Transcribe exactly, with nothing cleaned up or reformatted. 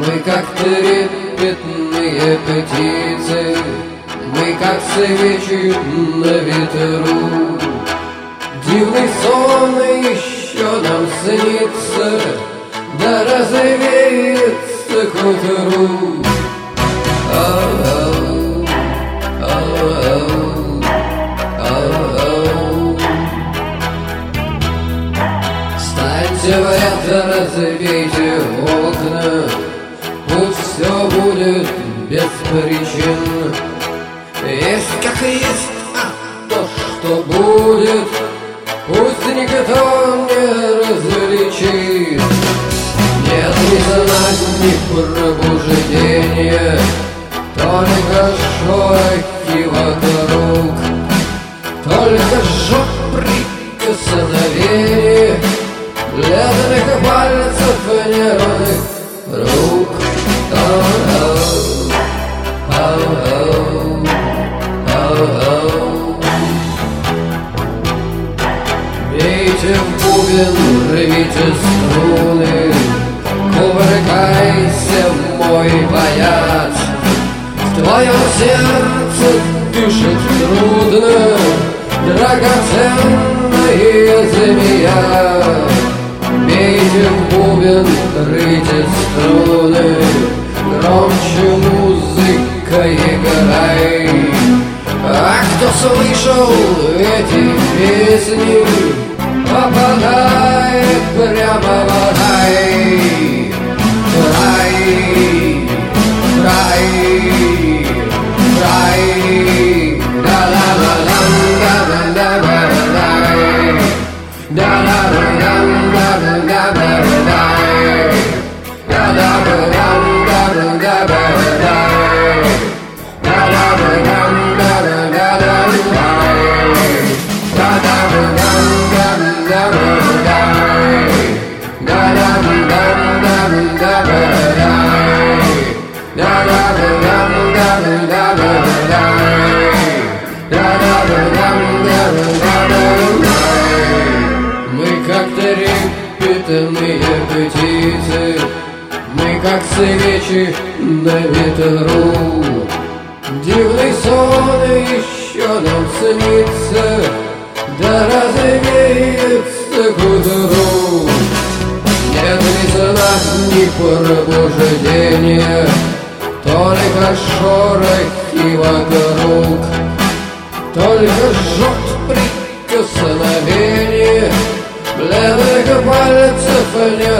Мы как трепетные птицы, мы как свечи на ветру. Дивный сон еще нам снится, да развеется к утру. Ау, ау, ау. Встаньте в ряд, разбейте окна, пусть все будет без причин. Есть как есть, а то, что будет, пусть никто не различит. Нет ни знать, ни пробуждения, только шорохи вокруг, только жжет прикосновение бледных пальцев нервных рук. Ау, ау, ау, ау. Бейте в бубен, рвите струны, кувыркайся, мой бояц. В твоем сердце дышит трудно драгоценная змея. Бейте в бубен, рвите струны, громче музыка играй. А кто слышал эти песни, попадает прямо в рай. Рай, рай, рай. Мы как трепетные птицы, мы как свечи на ветру. Дивный сон еще нам снится, да развеется к утру. Нет ни сна, ни пробуждения, только шорохи вокруг, только жжет прикосновение бледных пальцев